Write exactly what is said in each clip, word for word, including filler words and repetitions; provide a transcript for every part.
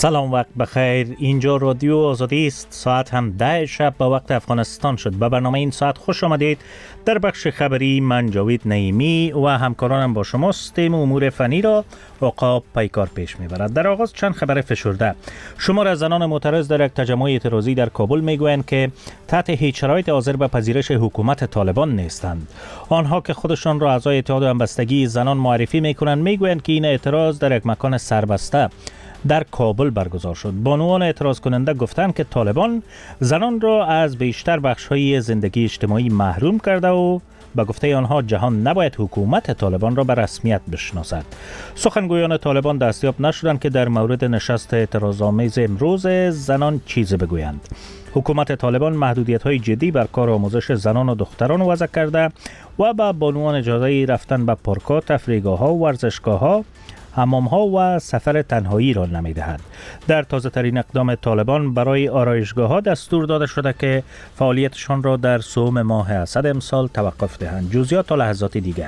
سلام، وقت بخیر. اینجا رادیو آزادی است. ساعت هم ده شب به وقت افغانستان شد. به برنامه این ساعت خوش آمدید. در بخش خبری من جاوید نعیمی و همکارانم با شماست. تیم امور فنی را عقاب پیکار پیش میبرد. در آغاز چند خبر فشرده. شمار از زنان معترض در یک تجمع اعتراضی در کابل میگویند که تحت هیچ شرایط حاضر به پذیرش حکومت طالبان نیستند. آنها که خودشان را اعضای اتحاد همبستگی زنان معرفی میکنند میگویند که این اعتراض در یک مکان سربسته در کابل برگزار شد. بانوان اعتراض کننده گفتند که طالبان زنان را از بیشتر بخش‌های زندگی اجتماعی محروم کرده و به گفته آنها جهان نباید حکومت طالبان را به رسمیت بشناسد. سخنگویان طالبان دستیاب نشدند که در مورد نشست اعتراض‌آمیز امروز زنان چیزی بگویند. حکومت طالبان محدودیت‌های جدی بر کار آموزش زنان و دختران وضع کرده و به بانوان اجازه رفتن به پارک‌ها، تفریحگاه‌ها، ورزشگاه‌ها، حمام‌ها و سفر تنهایی را نمی‌دهد. در تازه‌ترین اقدام طالبان برای آرایشگاه‌ها دستور داده شده که فعالیتشان را در سوم ماه اسد امسال توقف دهند. جزئیات تا لحظات دیگر.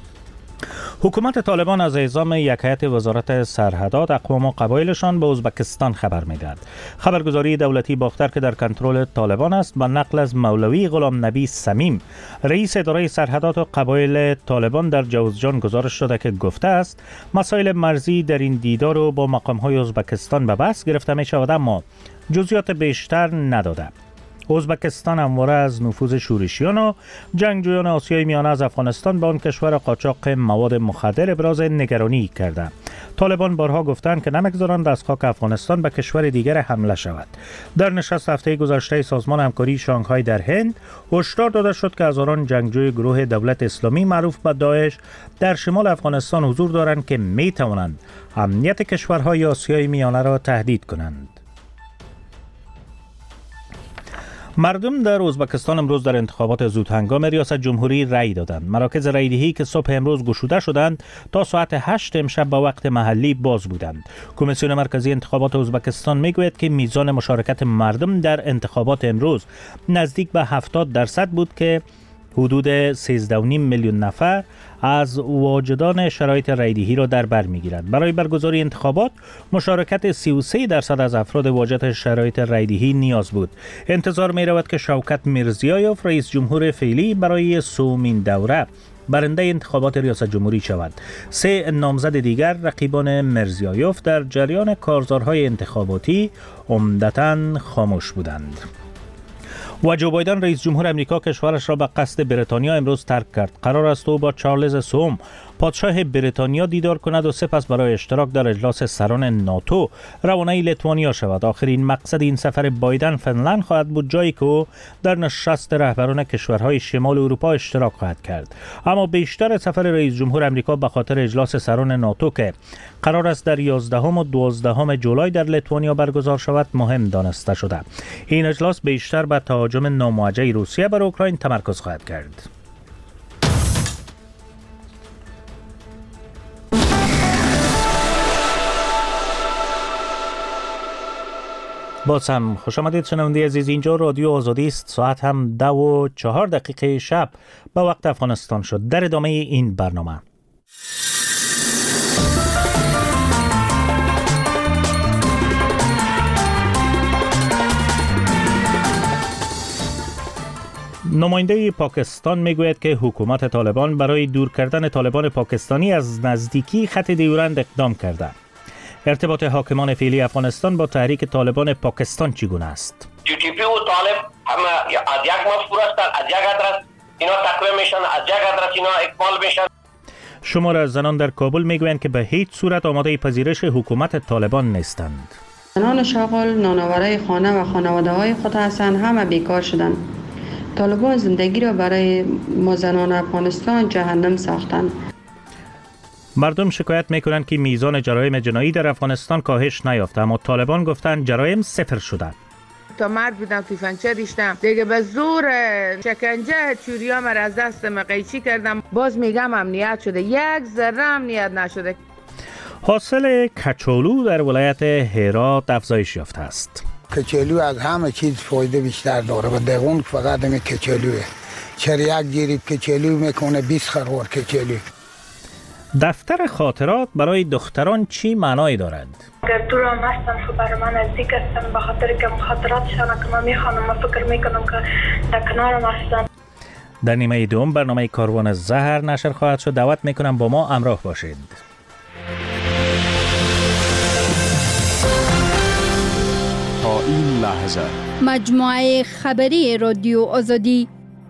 حکومت طالبان از اعزام یک هیئت وزارت سرحدات اقوام و قبایلشان به ازبکستان خبر می‌دهد. خبرگزاری دولتی باختر که در کنترل طالبان است با نقل از مولوی غلام نبی سمیم رئیس اداره سرحدات و قبایل طالبان در جوزجان گزارش داده که گفته است مسائل مرزی در این دیدار رو با مقام‌های ازبکستان به بحث گرفته می‌شود، اما جزئیات بیشتر نداده. ازبکستان همواره از نفوذ شورشیان و جنگجویان آسیای میانه از افغانستان به آن کشور قاچاق مواد مخدر ابراز نگرانی کرده. طالبان بارها گفتند که نمیگذارند از خاک افغانستان به کشور دیگر حمله شود. در نشست هفته گذشته سازمان همکاری شانگهای در هند هشدار داده شد که هزاران جنگجوی گروه دولت اسلامی معروف به داعش در شمال افغانستان حضور دارند که می توانند امنیت کشورهای آسیای میانه را تهدید کنند. مردم در ازبکستان امروز در انتخابات زودهنگام ریاست جمهوری رأی دادند. مراکز رأیدهی که صبح امروز گشوده شدند تا ساعت هشت امشب به وقت محلی باز بودند. کمیسیون مرکزی انتخابات ازبکستان میگوید که میزان مشارکت مردم در انتخابات امروز نزدیک به هفتاد درصد بود که حدود سیزده و نیم میلیون نفر از واجدان شرایط رأیدهی را در بر میگیرد. برای برگزاری انتخابات مشارکت سی و سه درصد از افراد واجد شرایط رأیدهی نیاز بود. انتظار می رود که شوکت میرزیایوف رئیس جمهور فعلی برای سومین دوره برنده انتخابات ریاست جمهوری شود. سه نامزد دیگر رقیبان میرزیایوف در جریان کارزارهای انتخاباتی عمدتاً خاموش بودند. و جو بایدن رئیس جمهور امریکا کشورش را به قصد بریتانیا امروز ترک کرد. قرار است او با چارلز سوم پادشاه بریتانیا دیدار کند و سپس برای اشتراک در اجلاس سران ناتو روانه لیتوانیا شود. آخرین مقصد این سفر بایدن فنلند خواهد بود، جایی که او در نشست رهبران کشورهای شمال اروپا اشتراک خواهد کرد. اما بیشتر سفر رئیس جمهور امریکا به خاطر اجلاس سران ناتو که قرار است در یازدهم و دوازدهم جولای در لیتوانیا برگزار شود مهم دانسته شده. این اجلاس بیشتر به تهاجم ناموجه روسیه بر اوکراین تمرکز خواهد کرد. باز هم خوش آمدید شنونده عزیز. اینجا رادیو آزادی است. ساعت هم ده و چهار دقیقه شب به وقت افغانستان شد. در ادامه این برنامه نماینده پاکستان میگوید که حکومت طالبان برای دور کردن طالبان پاکستانی از نزدیکی خط دیورند اقدام کرده. ارتباط حاکمان فعلی افغانستان با تحریک طالبان پاکستان چگونه است؟ تی تی پی و طالب هم از یک مفکور هستند، از یک ادرس اینا تقویه میشن، از یک ادرس اینا اکمال میشن. شمار از زنان در کابل میگویند که به هیچ صورت آماده پذیرش حکومت طالبان نیستند. زنان شاغل نانآوره خانه و خانواده های خود هستند، همه بیکار شدند. طالبان زندگی را برای ما زنان افغانستان جهنم ساختند. مردم شکایت میکنند که میزان جرایم جنایی در افغانستان کاهش نیافته، اما طالبان گفتند جرایم صفر شده. تا مرد بودم تیفنچه ریشتم دیگه به زور شکنجه چوریام را از دستم قیچی کردم. باز میگم امنیت شده، یک ذره امنیت نشده. حاصل کچالو در ولایت هرات افزایش یافته است. کچالو از همه چیز فایده بیشتر داره و دقیقاً فقط همین کچالوه. چرا یک جریب کچالو میکنه بیست خروار کچالو. دفتر خاطرات برای دختران چی معنایی دارد؟ اگر دور هم هستن خب برای من نزدیک هستن، به خاطر که خاطراتشان که من میخوانم و فکر میکنم که در کنارم هستن. در نیمه دوم برنامه کاروان زهر نشر خواهد شد. دعوت میکنم با ما همراه باشید. تا این لحظه مجموعه خبری رادیو آزادی.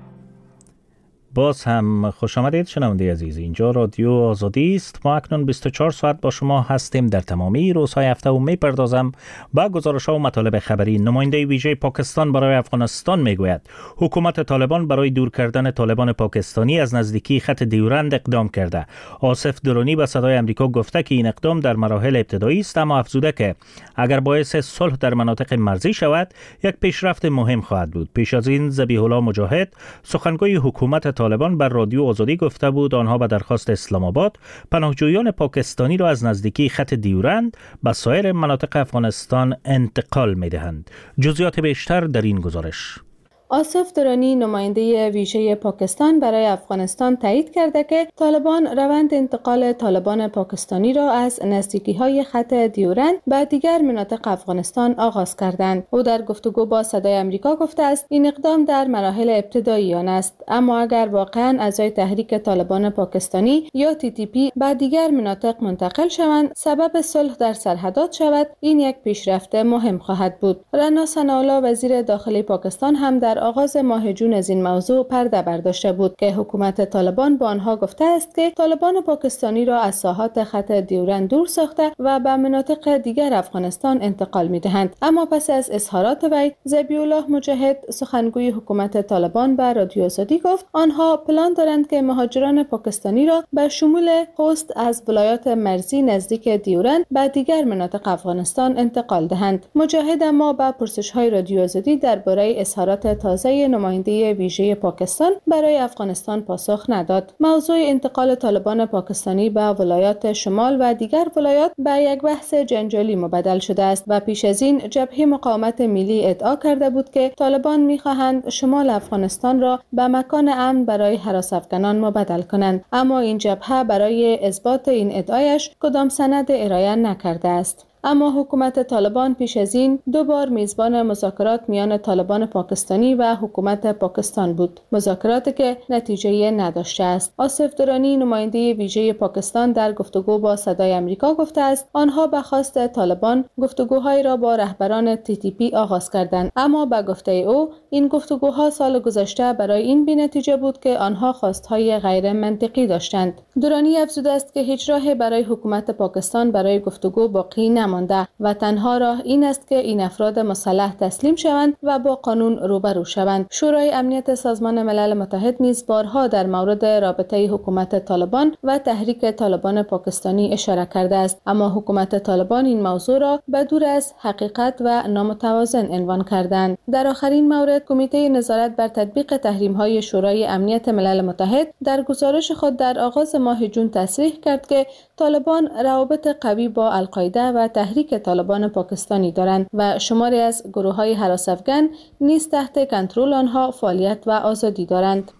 باز هم خوش آمدید شنونده عزیز. اینجا رادیو آزادی است. ما اکنون بیست و چهار ساعت با شما هستیم در تمامی روزهای هفته و میپردازم با گزارش‌ها و مطالب خبری. نماینده ویژه پاکستان برای افغانستان میگوید حکومت طالبان برای دور کردن طالبان پاکستانی از نزدیکی خط دیورند اقدام کرده. آصف درونی به صدای آمریکا گفته که این اقدام در مراحل ابتدایی است، اما افزوده که اگر باعث صلح در مناطق مرزی شود یک پیشرفت مهم خواهد بود. پیش از این ذبیح الله مجاهد سخنگوی حکومت طالبان بر رادیو آزادی گفته بود آنها به درخواست اسلام آباد پناهجویان پاکستانی را از نزدیکی خط دیورند به سایر مناطق افغانستان انتقال می‌دهند. جزئیات بیشتر در این گزارش. آصف درانی نماینده ویژه پاکستان برای افغانستان تایید کرده که طالبان روند انتقال طالبان پاکستانی را از نزدیکی‌های خط دیورند به دیگر مناطق افغانستان آغاز کردند. او در گفتگو با صدای آمریکا گفته است این اقدام در مراحل ابتدایی آن است، اما اگر واقعاً اعضای تحریک طالبان پاکستانی یا تی تی پی به دیگر مناطق منتقل شوند سبب صلح در سرحدات شود، این یک پیشرفت مهم خواهد بود. رنا ثناءالله وزیر داخلی پاکستان هم در آغاز ماه جون از این موضوع پرده برداشته بود که حکومت طالبان با آنها گفته است که طالبان پاکستانی را از ساحات خط دیورند دور ساخته و به مناطق دیگر افغانستان انتقال می‌دهند. اما پس از اظهارات وی، ذبیح الله مجاهد سخنگوی حکومت طالبان به رادیو آزادی گفت آنها پلان دارند که مهاجران پاکستانی را به شمول خوست از ولایات مرزی نزدیک دیورند به دیگر مناطق افغانستان انتقال دهند. مجاهد اما به پرسش‌های رادیو آزادی درباره اظهارات تازه نماینده ویژه پاکستان برای افغانستان پاسخ نداد. موضوع انتقال طالبان پاکستانی به ولایات شمال و دیگر ولایات به یک بحث جنجالی مبدل شده است و پیش از این جبهه مقاومت ملی ادعا کرده بود که طالبان می‌خواهند شمال افغانستان را به مکان امن برای هراس افغانان مبدل کنند، اما این جبهه برای اثبات این ادعایش کدام سند ارائه نکرده است. اما حکومت طالبان پیش از این دو بار میزبان مذاکرات میان طالبان پاکستانی و حکومت پاکستان بود، مذاکراتی که نتیجه نداشته است. آصف درانی نماینده ویژه پاکستان در گفتگو با صدای آمریکا گفته است آنها به خواست طالبان گفتگوهای را با رهبران تی تی پی آغاز کردند، اما به گفته او این گفتگوها سال گذشته برای این بی‌نتیجه بود که آنها خواستهای غیر منطقی داشتند. درانی افزوده است که هیچ راهی برای حکومت پاکستان برای گفتگو باقی نمانده و تنها راه این است که این افراد مسلح تسلیم شوند و با قانون روبرو شوند. شورای امنیت سازمان ملل متحد نیز بارها در مورد رابطه حکومت طالبان و تحریک طالبان پاکستانی اشاره کرده است، اما حکومت طالبان این موضوع را به دور از حقیقت و نامتوازن عنوان کردند. در آخرین مورد، کمیته نظارت بر تطبیق تحریم‌های شورای امنیت ملل متحد در گزارش خود در آغاز ماه جون تصریح کرد که طالبان روابط قوی با القاعده و تحریک طالبان پاکستانی دارند و شماری از گروه‌های هراس افغان نیز تحت کنترل آنها فعالیت و آزادی دارند.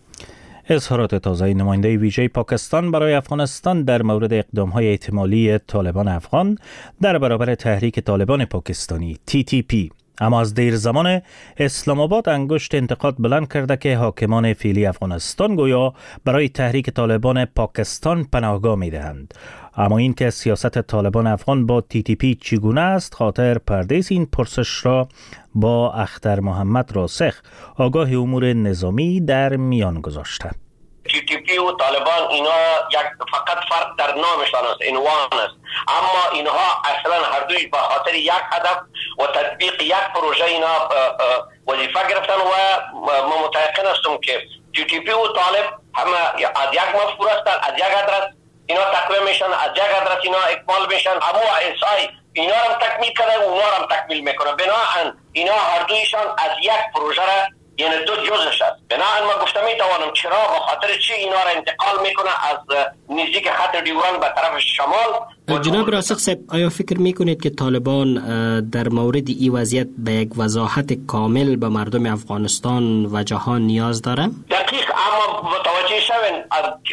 اظهارات تازه نماینده ویژه پاکستان برای افغانستان در مورد اقدام‌های احتمالی طالبان افغان در برابر تحریک طالبان پاکستانی تی تی پی. اما از دیر زمان اسلام آباد انگشت انتقاد بلند کرده که حاکمان فعلی افغانستان گویا برای تحریک طالبان پاکستان پناهگاه می‌دهند. اما این که سیاست طالبان افغان با تی تی پی چگونه است، خاطر پردیس این پرسش را با اختر محمد راسخ آگاه امور نظامی در میان گذاشته. تی تی پی و طالبان اینا یک فقط فرق در نامشان است، عنوان است، اما اینها اصلا هر دوی به خاطر یک هدف و تطبیق یک پروژه اینا وظیفه گرفتن و ما متيقن هستم که تی تی پی و طالب همه از یک مفکور هستند، از یک ادرس اینا تقویم میشن، از یک ادرس اینا اکمال میشن، اما اسای اینا هم تکمیل کرده و اونا هم تکمیل میکنه. بنابراین اینا هر دویشان از یک پروژه را یعنی دو جزش است. بنابراین ما گفته میتوانم چرا به خاطر چی اینا را انتقال میکنه از نزدیک خط دیورند به طرف شمال. جناب راسخ صاحب، آیا فکر میکنید که طالبان در مورد این وضعیت به یک وضاحت کامل به مردم افغانستان و جهان نیاز داره؟ دقیق، اما متوجه شوین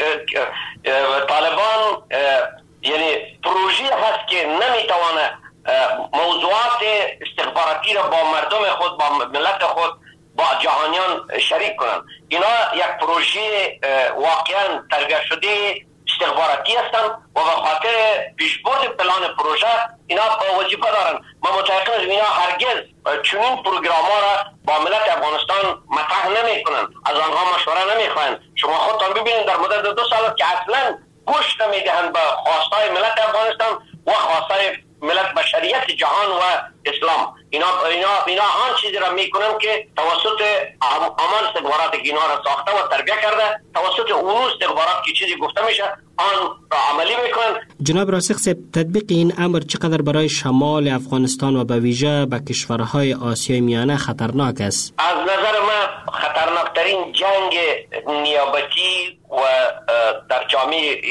طالبان یعنی پروژه هست که نمیتوانه موضوعات استخباراتی را با مردم خود، با ملت خود، با جهانیان شریک کنند. اینا یک پروژه واقعا تربیت شده استخباراتی هستند و به خاطر پیشبرد پلان پروژه اینا وظیفه دارن. ما متأکد هستیم اینا هرگز چنین پروگرام ها را با ملت افغانستان مطرح نمی کنند، از آنها مشوره نمی خواهند. شما خودتان ببینید در مدت دو سال که اصلا گوش نمی دهند به خواستهای ملت افغانستان و خواستهای ملت بشریت جهان و اسلام. اینا اینا اینا آن چیزی را میکنن که توسط عمل استخبارات اینا را ساخته و تربیت کرده، توسط اون استخبارات که چیزی گفته میشه آن را عملی میکنن. جناب راسخ صاحب، تطبیق این امر چقدر برای شمال افغانستان و به ویژه به کشورهای آسیای میانه خطرناک است؟ از نظر من خطرناکترین جنگ نیابتی و در جامعه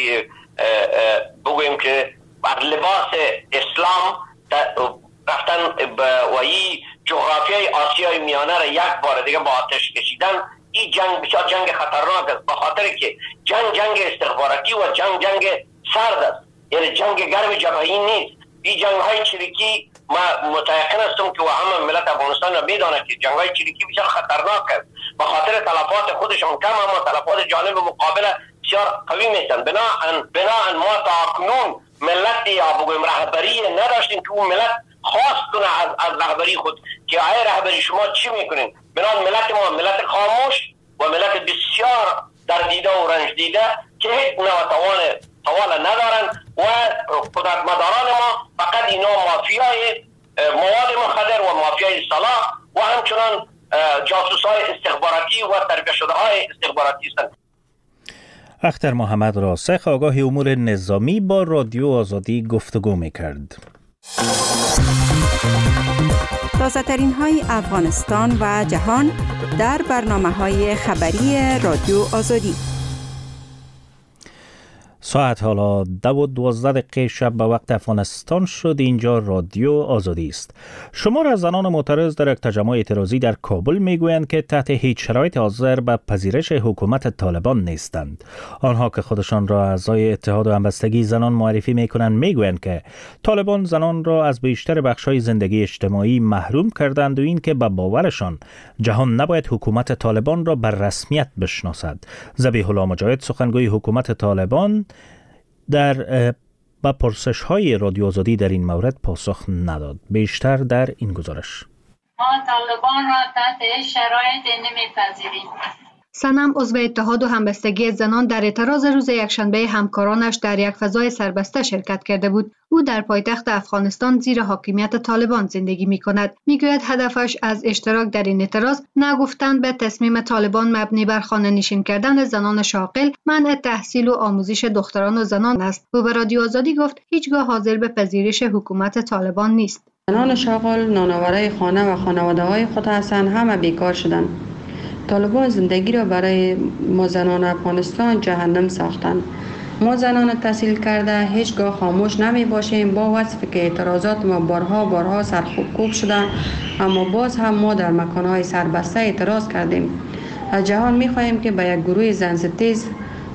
بگوییم که بر لباس اسلام رفتن و این جغرافیای آسیای میانه را یک بار دیگه با آتش کشیدن، این جنگ بسیار جنگ خطرناک است، به خاطر که جنگ جنگ استخباراتی و جنگ جنگ سرد است، یعنی جنگ گرم جبهه‌ای نیست. این جنگ های چریکی ما متأکد هستم که و همه ملت افغانستان را میداند که جنگ های چریکی بسیار خطرناک است، به خاطر تلفات خودشان کم اما تلفات جانب مقابل بسیار قوی میشن. بناهن بناهن ما تا اکنون ملت یا بگویم رهبری نداشتیم که اون ملت خواست کنه از از رهبری خود که آیا رهبری شما چی میکنین. بنابراین ملت ما ملت خاموش و ملت بسیار در دیده و رنج دیده که هیچ نوع توان توان ندارن و قدرتمداران ما فقط اینا مافیای مواد مخدر و مافیای سلاح و همچنان جاسوسای استخباراتی و تربیت شده های استخباراتی هستند. اختر محمد راسخ، آگاه امور نظامی، با رادیو آزادی گفتگو می‌کرد. تازه ترین های افغانستان و جهان در برنامه های خبری رادیو آزادی. ساعت حالا دو و دوازده دقیقه شب به وقت افغانستان شد. اینجا رادیو آزادی است. شمار از زنان معترض در یک تجمع اعتراضی در کابل میگویند که تحت هیچ شرایط حاضر به پذیرش حکومت طالبان نیستند. آنها که خودشان را اعضای اتحاد و همبستگی زنان معرفی میکنند میگویند که طالبان زنان را از بیشتر بخش‌های زندگی اجتماعی محروم کردند و این که به باورشان جهان نباید حکومت طالبان را بر رسمیت بشناسد. ذبیح الله مجاهد، سخنگوی حکومت طالبان، در با پرسش های رادیو آزادی در این مورد پاسخ نداد. بیشتر در این گزارش. ما طالبان را تحت شرایط نمیپذیریم. صنم، عضو اتحاد و همبستگی زنان، در اعتراض روز یکشنبه همکارانش در یک فضای سربسته شرکت کرده بود. او در پایتخت افغانستان زیر حاکمیت طالبان زندگی می کند. می گوید هدفش از اشتراک در این اعتراض نگفتن به تصمیم طالبان مبنی بر خانه نشین کردن زنان شاغل، منع تحصیل و آموزش دختران و زنان است. او به رادیو آزادی گفت هیچگاه حاضر به پذیرش حکومت طالبان نیست. زنان شاغل نانآورای خانه و خانواده های خود هستند، همه بیکار شدند. طالبان زندگی را برای ما زنان افغانستان جهنم ساختند. ما زنان تحصیل کرده هیچگاه خاموش نمی باشیم، با وصفی که اعتراضات ما بارها بارها سرکوب شده، اما باز هم ما در مکانهای سربسته اعتراض کردیم. از جهان می خواهیم که به یک گروه زنستیز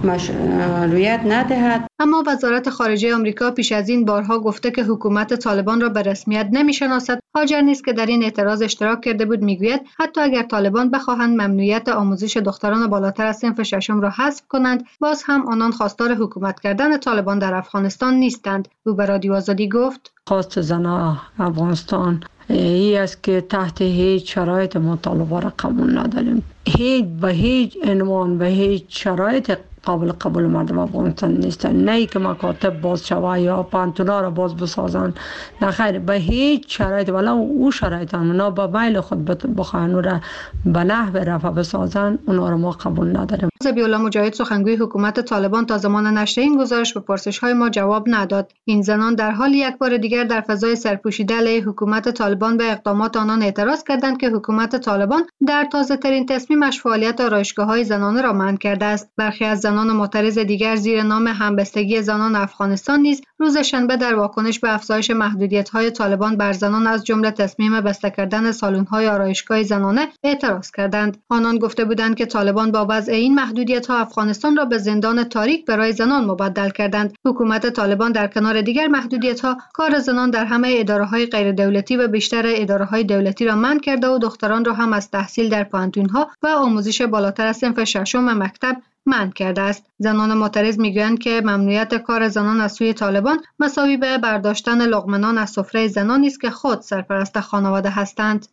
مشروعیت ندهد. اما وزارت خارجه آمریکا پیش از این بارها گفته که حکومت طالبان را به رسمیت نمیشناسد. هاجر نیست که در این اعتراض اشتراک کرده بود میگوید حتی اگر طالبان بخواهند ممنوعیت آموزش دختران بالاتر از صنف ششم را حذف کنند، باز هم آنان خواستار حکومت کردن طالبان در افغانستان نیستند. او به رادیو آزادی گفت خواست زنان افغانستان ای است که تحت هیچ شرایط مطالبه را قبول نداریم. هیچ به هیچ عنوان به هیچ شرایط قابل قبول مردم افغانستان نیستن. نه ای که مکاتب باز شوه یا پانتونا را باز بسازن، نه خیر، به هیچ شرایط، ولی او شرایط هم اونا با میل خود بخواهن را به نحو رفع بسازن، اونا را ما قبول نداریم. ذبیح الله مجاهد، سخنگوی حکومت طالبان، تا زمان نشر این گزارش به پرسش های ما جواب نداد. این زنان در حال یک بار دیگر در فضای سرپوشیده علیه حکومت طالبان به اقدامات آنان اعتراض کردند که حکومت طالبان در تازه ترین تصمیمش فعالیت آرایشگاه‌های زنانه را منع کرده است. برخی از زنان معترض دیگر زیر نام همبستگی زنان افغانستان نیز روز شنبه در واکنش به افزایش محدودیت‌های طالبان بر زنان از جمله تصمیم بسته کردن سالن‌های آرایشگاه زنانه اعتراض کردند. آنان گفته بودند که طالبان با وضع این محدودیت‌ها افغانستان را به زندان تاریک برای زنان مبدل کردند. حکومت طالبان در کنار دیگر محدودیت‌ها کار زنان در همه اداره‌های غیر دولتی و بیشتر اداره‌های دولتی را منع کرده و دختران را هم از تحصیل در پوهنتون‌ها و آموزش بالاتر از صنف ششم مکتب منع کرده است. زنان معترض میگویند که ممنوعیت کار زنان از سوی طالبان مساوی به برداشتن لقمه از سفره زنانی است که خود سرپرست خانواده هستند.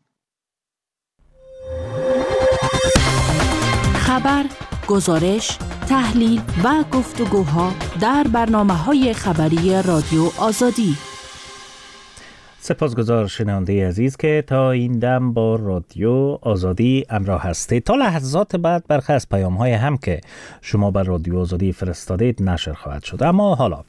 خبر، گزارش، تحلیل و گفتگوها در برنامه‌های خبری رادیو آزادی. سپاسگزار شنونده عزیز که تا این دم با رادیو آزادی همراه هستید. تا لحظات بعد برخی از پیام‌های هم که شما بر رادیو آزادی فرستادید نشر خواهد شد. اما حالا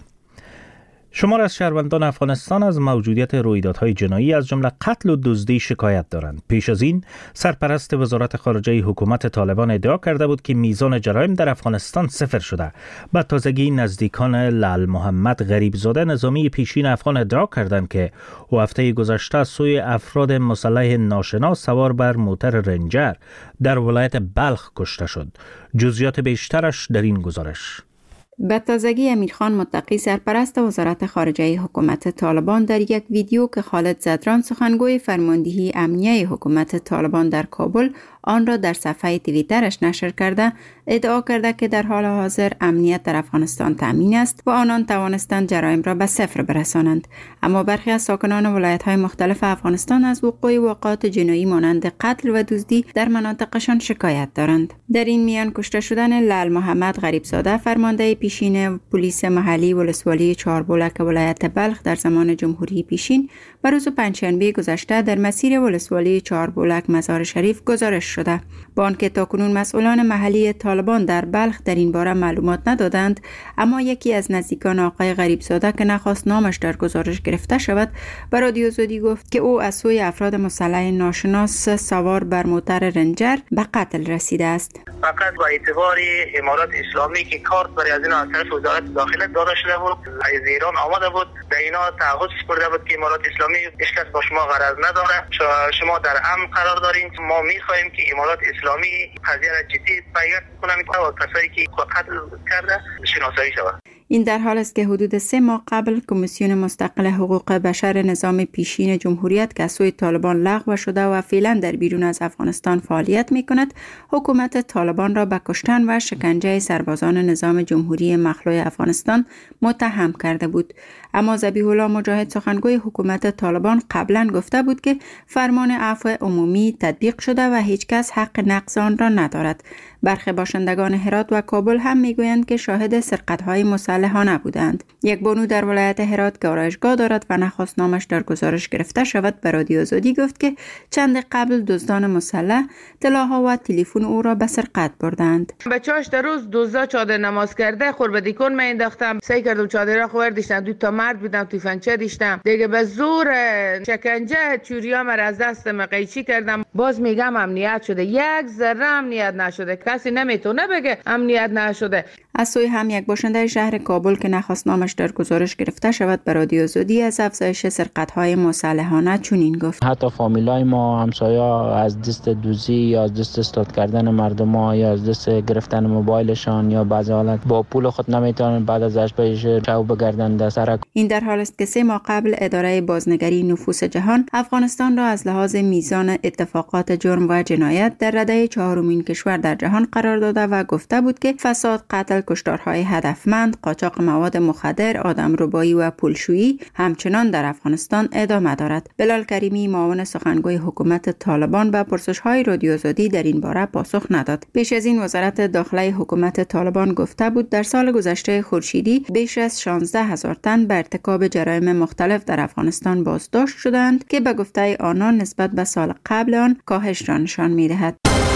شمار از شهروندان افغانستان از موجودیت رویدادهای جنایی از جمله قتل و دزدی شکایت دارند. پیش از این سرپرست وزارت خارجه حکومت طالبان ادعا کرده بود که میزان جرایم در افغانستان صفر شده. به تازگی نزدیکان لعل محمد غریبزاده نظامی پیشین افغان ادعا کردند که او هفته گذشته از سوی افراد مسلح ناشناس سوار بر موتر رنجر در ولایت بلخ کشته شد. جزئیات بیشترش در این گزارش. به تازگی امیرخان متقی سرپرست وزارت خارجه حکومت طالبان در یک ویدیو که خالد زدران سخنگوی فرماندهی امنیه حکومت طالبان در کابل آن را در صفحه توییترش نشر کرده ادعا کرده که در حال حاضر امنیت در افغانستان تامین است و آنان توانستند جرایم را به صفر برسانند. اما برخی از ساکنان ولایت‌های مختلف افغانستان از وقوع واقعات جنایی مانند قتل و دزدی در مناطقشان شکایت دارند. در این میان کشته شدن لعل محمد غریبزاده فرمانده پیشین پلیس محلی ولسوالی چهاربلک ولایت بلخ در زمان جمهوری پیشین بر روز پنجشنبه گذشته در مسیر ولسوالی چهاربلک مزار شریف گزارش شده. با آنکه تاکنون مسئولان محلی طالبان در بلخ در این باره معلومات ندادند، اما یکی از نزدیکان آقای غریبزاده که نخواست نامش در گزارش گرفته شود به رادیو آزادی گفت که او از سوی افراد مسلح ناشناس سوار بر موتر رنجر به قتل رسیده است. فقط با اعتبار امارات اسلامی که کارت برای از این از طرف وزارت داخله داده شده بود، از ایران آمده بود، در اینا تعهد سپرده بود که امارات اسلامی هیچ کس با شما غرض نداره، شما در امن قرار دارین. ما میخواهیم که امارات اسلامی قضیه را جدی بگیرد کنه و کسایی که قتل کرده شناسایی شود. این در حال است که حدود سه ماه قبل کمیسیون مستقل حقوق بشر نظام پیشین جمهوریت که از سوی طالبان لغو شده و فعلا در بیرون از افغانستان فعالیت می‌کند، حکومت طالبان را به کشتن و شکنجه سربازان نظام جمهوری مخلوع افغانستان متهم کرده بود. اما ذبیح الله مجاهد سخنگوی حکومت طالبان قبلا گفته بود که فرمان عفو عمومی تطبیق شده و هیچ کس حق نقض آن را ندارد. برخی باشندگان هرات و کابل هم میگویند که شاهد سرقت‌های مسلحانه بودند. یک بانو در ولایت هرات که آرایشگاه دارد و نخواست نامش در گزارش گرفته شود به رادیو آزادی گفت که چند قبل دزدان مسلح طلاها و تلفن او را به سرقت بردند. بچه‌اش در روز دزدا چادر نماز کرده خوربدی کن من انداختم سعی کردم چادر خورد دیشتم دو تا مرد بودم تیفنچه دیشتم دیگه به زور شکنجه چوریام را از دستم قیچی کردم. باز میگم امنیت شده، یک ذره امنیت نشده، کسی نمیتونه بگه امنیت نشده. از سوی هم یک باشنده شهر کابل که نخواست نامش در گزارش گرفته شود به رادیو آزادی از افزایش سرقت‌های مسلحانه چنین گفت: حتی فامیلای ما همسایا از دست دوزی یا از دست استاد کردن مردم ها یا از دست گرفتن موبایلشان یا بعضی حالت با پول خود نمیتونن بعد از اش بهش چاو بگردن در سر. این در حال است که سه ماه قبل اداره بازنگری نفوس جهان افغانستان را از لحاظ میزان اتفاقات جرم و جنایت در رده چهارمین کشور در جهان قرار داده و گفته بود که فساد، قتل، کشتارهای هدفمند، قاچاق مواد مخدر، آدمربایی و پولشویی همچنان در افغانستان ادامه دارد. بلال کریمی معاون سخنگوی حکومت طالبان به پرسش‌های رادیو آزادی در این باره پاسخ نداد. پیش از این وزارت داخله حکومت طالبان گفته بود در سال گذشته خورشیدی بیش از شانزده هزار تن به ارتکاب جرایم مختلف در افغانستان بازداشت شدند که به گفته آنان نسبت به سال قبل آن کاهش را نشان می‌دهد.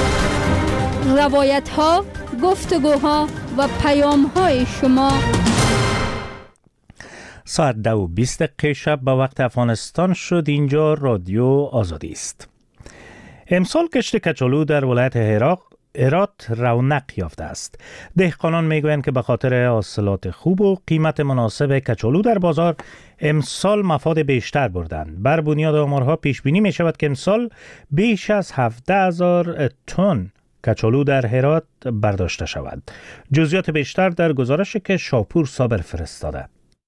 روایت ها، گفتگوها و پیام های شما. ساعت دو و بیست دقیقه شب به وقت افغانستان شد. اینجا رادیو آزادی است. امسال کشت کچالو در ولایت هرات رونق یافته است. دهقانان میگویند که به خاطر حاصلات خوب و قیمت مناسب کچالو در بازار امسال مفاد بیشتر بردند. بر بنیاد آمارها پیش بینی می شود که امسال بیش از هفده هزار تن کچالو در هرات برداشته شود. جزئیات بیشتر در گزارشی که شاپور صابر فرستاده.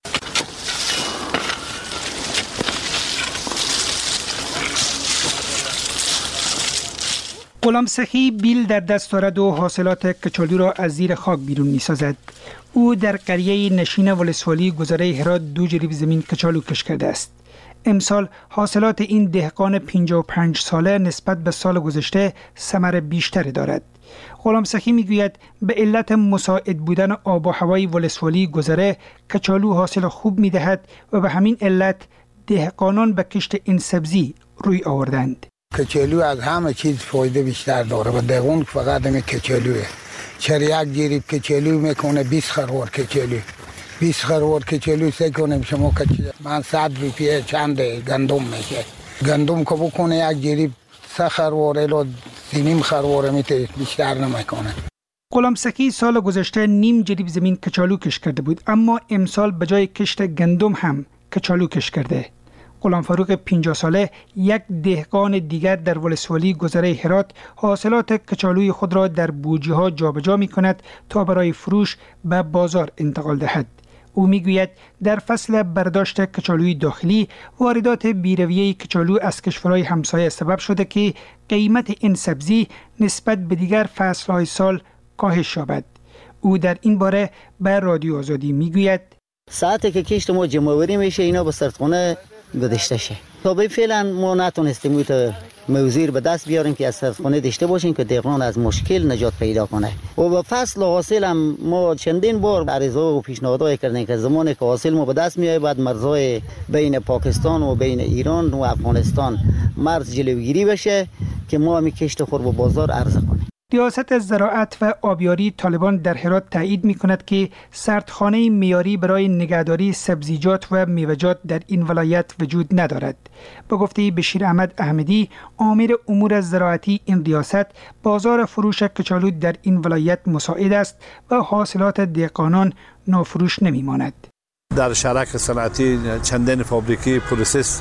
غلام سخی بیل در دست دارد و حاصلات کچالو را از زیر خاک بیرون می سازد. او در قریه نشین ولسوالی گذره هرات دو جریب زمین کچالو کش کرده است. امسال حاصلات این دهقان پنجاه و پنج ساله نسبت به سال گذشته ثمر بیشتری دارد. غلام سخی می گوید به علت مساعد بودن آب و هوای ولسوالی گذره کچالو حاصل خوب می دهد و به همین علت دهقانان به کشت این سبزی روی آوردند. کچالو از همه چیز فایده بیشتر داره و دهقان فقط همین کچالوه. چرا یک جریب کچالو میکنه بیست خروار کچالو. بیست خروار کچالو سه کنیم شما کچالو من صد روپیه چند گندم میشه. گندم که بکنه یک جریب سه خروار الا سینیم خروار میته بیشتر نمیکنه. غلام سخی سال گذشته نیم جریب زمین کچالو کش کرده بود، اما امسال به جای کشت گندم هم کچالو کش کرده. غلام فاروق پنجاه ساله یک دهقان دیگر در ولسوالی گذره هرات حاصلات کچالوی خود را در بوجی ها جابجا می کند تا برای فروش به بازار انتقال دهد. او می گوید در فصل برداشت کچالوی داخلی واردات بیرویه کچالو از کشورهای همسایه سبب شده که قیمت این سبزی نسبت به دیگر فصلهای سال کاهش یابد. او در این باره به رادیو آزادی می گوید ساعتی که کشت ما جمعوری میشه اینا به سردخانه گذاشته شه. تا به فعلا ما نتونستیم تا موزیر به دست بیاریم که از سردخانه داشته باشیم که دهقان از مشکل نجات پیدا کنه. و به فصل حاصل هم ما چندین بار عرضه و پیشنهادهای کردیم که زمانی که حاصل ما به دست میاد بعد مرزهای بین پاکستان و بین ایران و افغانستان مرز جلوگیری بشه که ما هم کشت خور به بازار عرضه کنیم. ریاست زراعت و آبیاری طالبان در هرات تایید می کند که سردخانه معیاری برای نگهداری سبزیجات و میوه‌جات در این ولایت وجود ندارد. به گفته بشیر احمد احمدی، آمر امور زراعتی این ریاست، بازار فروش کچالو در این ولایت مساعد است و حاصلات دهقانان نافروش نمی ماند. در شرک صنعتی چندین فابریکی پروسس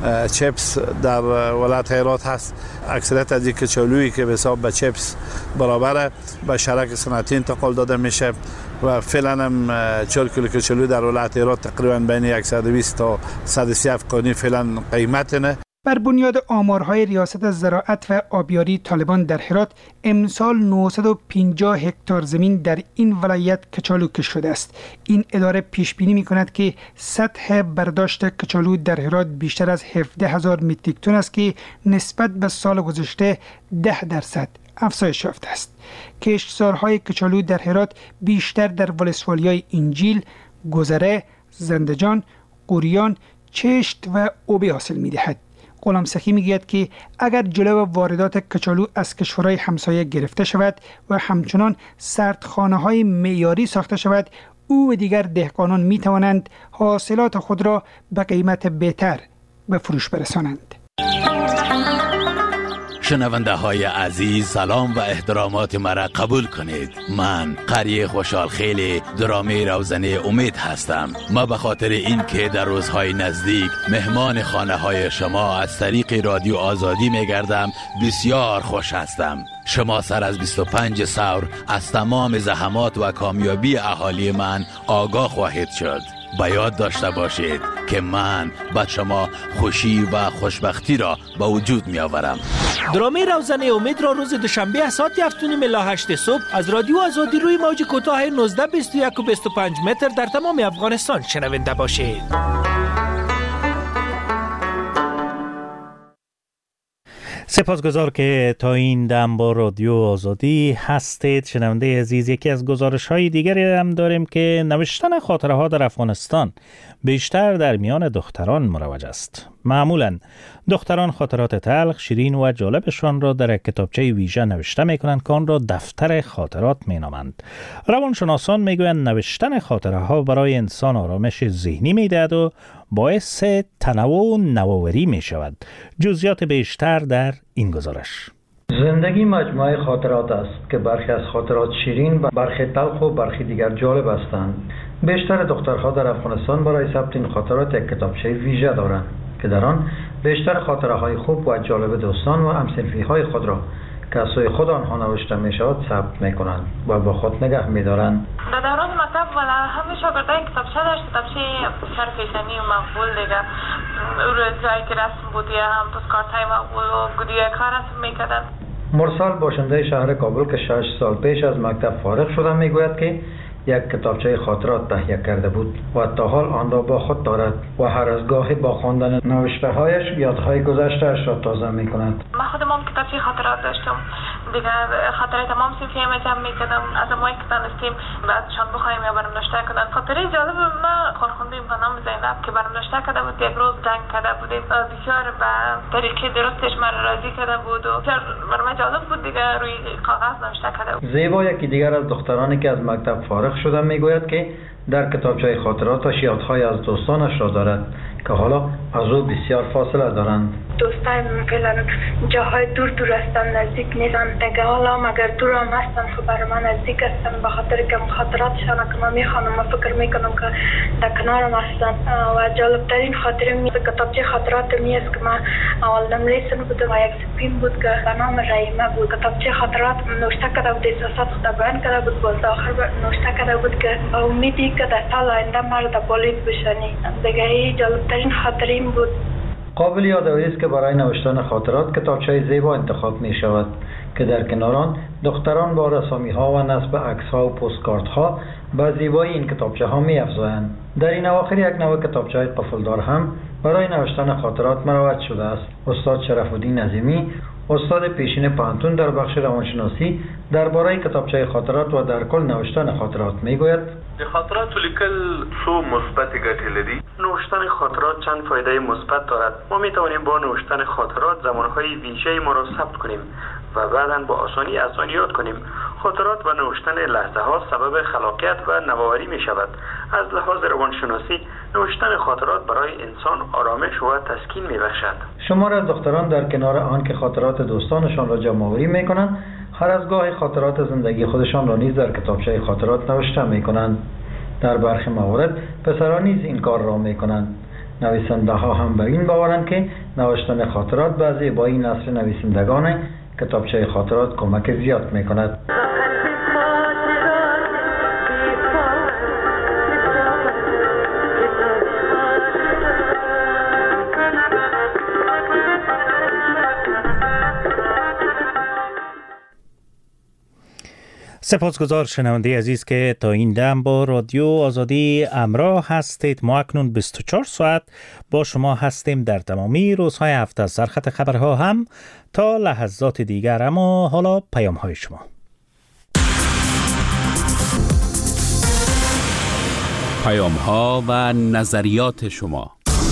چپس در ولایت هرات هست. اکثریت از این کچالویی که به حساب به چپس برابره به شرک صنعتی انتقال داده میشه و فعلا هم چهار کیلو کچالو در ولایت هرات تقریبا بین صد و بیست تا صد و سی افغانی فعلا قیمت نه. بر بنیاد آمارهای ریاست زراعت و آبیاری طالبان در هرات امسال نهصد و پنجاه هکتار زمین در این ولایت کچالو کش شده است. این اداره پیش بینی می کند که سطح برداشت کچالو در هرات بیشتر از هفده هزار متریک تن است که نسبت به سال گذشته ده درصد افزایش یافته است. کشتزارهای کچالو در هرات بیشتر در ولسوالی‌های انجیل، گذره، زندجان، قوریان، چشت و اوبی حاصل می دهد. غلام سخی میگوید که اگر جلو واردات کچالو از کشورهای همسایه گرفته شود و همچنان سردخانه های معیاری ساخته شود، او و دیگر دهقانان می توانند حاصلات خود را به قیمت بهتر به فروش برسانند. شنونده های عزیز، سلام و احترامات مرا قبول کنید. من قریه خوشحال خیلی درامه روزنه امید هستم. ما به خاطر این که در روزهای نزدیک مهمان خانه های شما از طریق رادیو آزادی میگردم بسیار خوش هستم. شما سر از بیست و پنج سور از تمام زحمات و کامیابی اهالی من آگاه خواهید شد. با یاد داشته باشید که من با شما خوشی و خوشبختی را به وجود می آورم. درامه روزنه امید را روز دوشنبه ساعت هفت و نیم الی هشت صبح از رادیو آزادی روی موج کوتاه نوزده بیست و یک و بیست و پنج متر در تمام افغانستان شنونده باشید. سپاسگزار که تا این دم با رادیو آزادی هستید. شنونده عزیز، یکی از گزارش های دیگری هم داریم که نوشتن خاطره ها در افغانستان بیشتر در میان دختران مروج است. معمولا دختران خاطرات تلخ، شیرین و جالبشان را در کتابچه ویژه نوشته می کنند که آن را دفتر خاطرات می نامند. روانشناسان می گویند نوشتن خاطره ها برای انسان آرامش ذهنی می دهد و باعث تنوع و نوآوری می شود. جزئیات بیشتر در این گزارش. زندگی مجموعه خاطرات است که برخی از خاطرات شیرین و برخی تلخ و برخی دیگر جالب هستند. بیشتر دخترها در افغانستان برای ثبت این خاطرات یک کتابچه ویژه دارند که در آن بیشتر خاطره های خوب و جالب دوستان و همسنفی های خود را که از سوی خود آنها نوشته می شود ثبت می کنند و با خود نگه می دارند. در دوران مکتب ولی همه شاگردای کتابچه داشت، کتابچه بسیار فیشنی و مقبول دیگه. اون جایی که رسم بودی هم پوستکارت های مقبول و گودیه کار رسم می کردن. مرسل باشنده شهر کابل که شش سال پیش از مکتب فارغ شده می گوید که یک کتابچه خاطرات تهیه کرده بود و تا حال آن را با خود دارد و هر از گاهی با خواندن نوشته هایش یادهای گذشته اش را تازه می کند. من خودم هم کتابچه خاطرات داشتم دیگه، خاطره تمام صنفی هم جمع می کردم، از امایی که دانستیم بعدشان بخواهیم یا برم نوشته کنند. خاطره جالب من کارخونده امکانم زینب که برم نوشته کرده بود، یک روز جنگ کرده بودیم، بسیار به طریقه درستش من راضی کرده بود و بسیار برام جالب بود دیگه، روی کاغذ نوشته کرده بود. زیبا یکی دیگر از دخترانی که از مکتب فارغ شده میگوید که در کتابچه خاطراتش یادهای از دوستانش را دارد که حالا از او بسیار فاصله دارند. دوستان فعلا جاهای دور دور هستن، نزدیک نیستن دیگه. حالا مگر دور هم هستن خب برای من نزدیک هستن، به خاطر که خاطراتشان که من میخوانم و فکر میکنم که در کنارم هستن. و جالبترین خاطره می کتابچه خاطرات می است که من اول نمریسن بودم و یک سپین بود که به نام رحیمه بود. کتابچه خاطرات نوشته کرده بود، احساسات خود بیان کرده بود، باز آخر نوشته کرده بود که با امیدی که در سال آینده مرا پلیس بشنی. دیگه جالبترین خاطره این بود. قابل یادآوری است که برای نوشتن خاطرات کتابچه زیبا انتخاب می شود که در کنار آن دختران با رسامی ها و نصب عکس ها و پستکارت ها به زیبایی این کتابچه ها می افزایند. در این اواخر یک نوع کتابچه قفلدار هم برای نوشتن خاطرات مروج شده است. استاد شرف الدین عظیمی، استاد پیشین پانتون در بخش روانشناسی، درباره کتابچه خاطرات و در کل نوشتن خاطرات میگوید: د خاطرات لیکل څو مثبت ګټې لري. نوشتن خاطرات چند فایده مثبت دارد. ما می توانیم با نوشتن خاطرات زمانهای ویژه ما را ثبت کنیم و بعداً با آسانی از آن یاد کنیم. خاطرات و نوشتن لحظه ها سبب خلاقیت و نوآوری می شود. از لحاظ روانشناسی نوشتن خاطرات برای انسان آرامش و تسکین می بخشد. شمار از دختران در کنار آن که خاطرات دوستانشان را جمع آوری می کنند، هر از گاهی خاطرات زندگی خودشان را نیز در کتابچه خاطرات نوشته می کنند. در برخی موارد پسران نیز این کار را می کنند. نویسنده ها هم بر این باورند که نوشتن خاطرات به زیبایی نسل نویسندگان کتابچه خاطرات کمک زیاد می کند. سپاسگزار شنونده عزیز که تا این دم با رادیو آزادی همراه هستید. ما اکنون بیست و چهار ساعت با شما هستیم در تمامی روزهای هفته از سرخط خبرها هم تا لحظات دیگر. اما حالا پیام های شما. پیام ها و نظریات شما.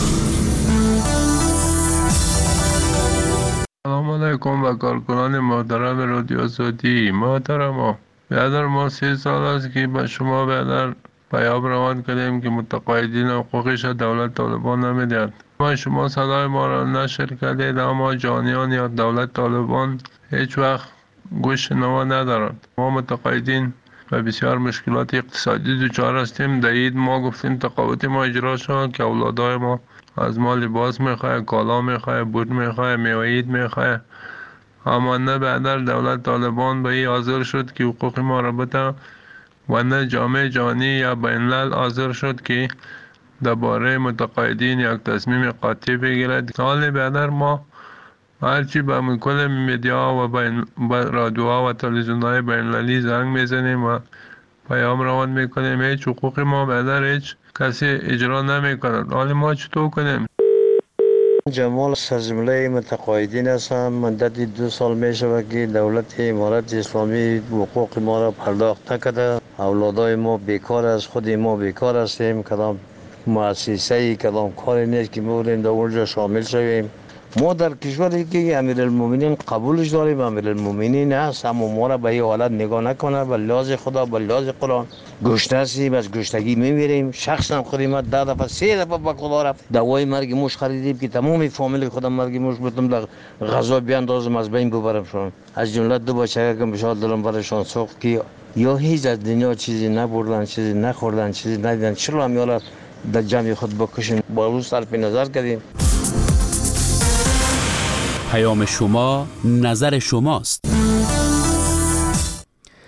سلام علیکم و کارکنان محترم رادیو آزادی. محترم برادر، ما سه سال است که به شما برادر پیام روان کردیم که متقاعدین حقوقش دولت طالبان نمیدهد. ما شما صدای ما را نشر کردید، اما جانیان یا دولت طالبان هیچ وقت گوش نوا ندارند. ما متقاعدین و بسیار مشکلات اقتصادی دچار هستیم. در عید ما گفتیم تقاعد ما اجرا شد که اولادای ما از ما لباس میخواه، کالا میخواه، بود میخواه، میوه عید میخواه، اما نه بعدر دولت طالبان به این حاضر شد که حقوق ما را بده و نه جامعه جهانی یا بین الملل حاضر شد که درباره متقاعدین یک تصمیم قاطع بگیرد. حال بعدر ما هرچی به کل میدیا و بین رادیوها و تلویزیون‌های بین المللی زنگ میزنیم و پیام روان میکنیم، هیچ حقوق ما بعدر هیچ کسی اجرا نمیکند. حال ما چطور کنیم؟ جمال سرجمله متقاعدین هستم. مدت دو سال می شود که دولت امارت اسلامی حقوق ما را پرداخت نکرده. اولادای ما بیکار است، خود ما بیکار هستیم. کدام مؤسسه کدام کاری نیست که بودیم در اونجا شامل شویم. ما در کشوری که امیرالمومنین قبولش داریم، امیرالمومنین هست، اما ما را به این حالت نگاه نکنه. به لحاظ خدا، به لحاظ قرآن گشنه هستیم، از گشنگی میمیریم. شخصا خودی ما ده دفعه سه دفعه به خدا رفت دوای مرگ موش خریدیم که تمام فامیل خودم مرگ موش بودم در غذا بیاندازم از بین ببرم شون. از جمله دو بچه که بشار دلم برشان سوخت که یا هیچ از دنیا چیزی نبردن، چیزی نخوردن، چیزی ندیدن، چرا هم یالا در جمع خود بکشن. با روز صرف نظر کردیم. پیام شما نظر شماست.